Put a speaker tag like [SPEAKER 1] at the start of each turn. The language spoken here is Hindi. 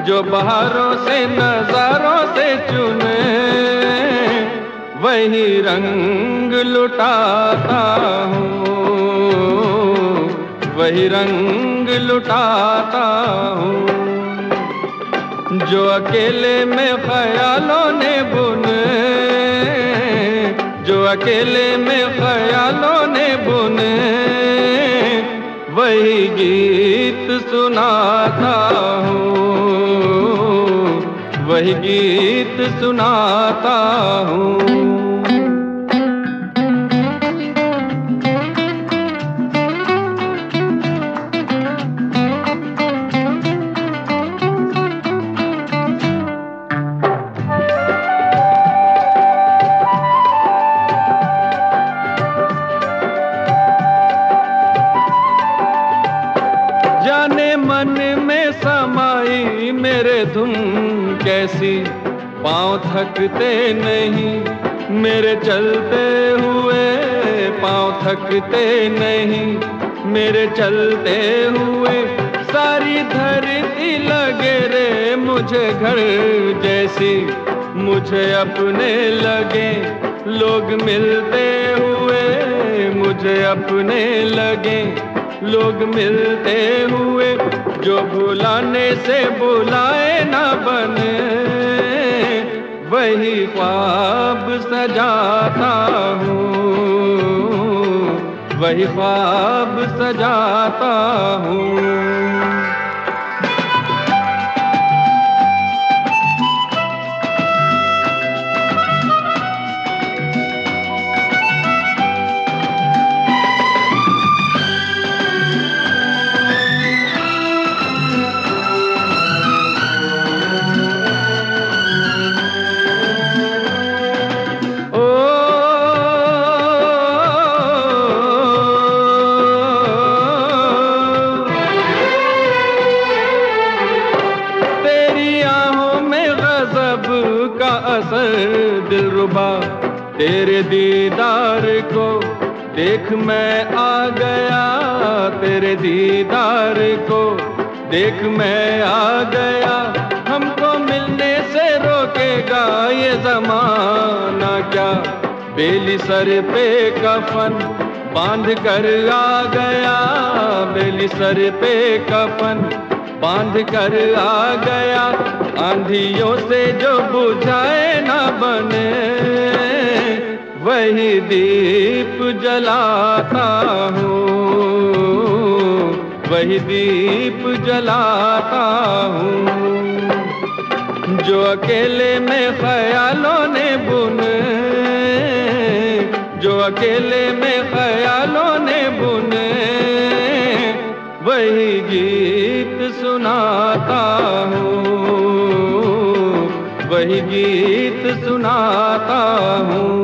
[SPEAKER 1] जो बहारों से नजारों से चुने वही रंग लुटाता हूँ, वही रंग लुटाता हूँ। जो अकेले में ख्यालों ने बुने, जो अकेले में ख्यालों ने बुने वही गीत सुनाता हूँ, वही गीत सुनाता हूँ। जाने मन में समाई मेरे धुन कैसी, पाँव थकते नहीं मेरे चलते हुए, पाँव थकते नहीं मेरे चलते हुए। सारी धरती लगे रे मुझे घर जैसी, मुझे अपने लगे लोग मिलते हुए, मुझे अपने लगे लोग मिलते हुए। जो भुलाने से बुलाए ना बने वही ख्वाब सजाता हूँ, वही ख्वाब सजाता हूँ। का असर दिलरुबा, तेरे दीदार को देख मैं आ गया, तेरे दीदार को देख मैं आ गया। हमको मिलने से रोकेगा ये ज़माना क्या, बेली सर पे कफन बांध कर आ गया, बेली सर पे कफन बांध कर आ गया। आंधियों से जो बुझाए ना बने वही दीप जलाता हूँ, वही दीप जलाता हूँ। जो अकेले में ख्यालों ने बुने, जो अकेले में ख्यालों ने बुने वही गीत सुनाता हूँ, वही गीत सुनाता हूँ।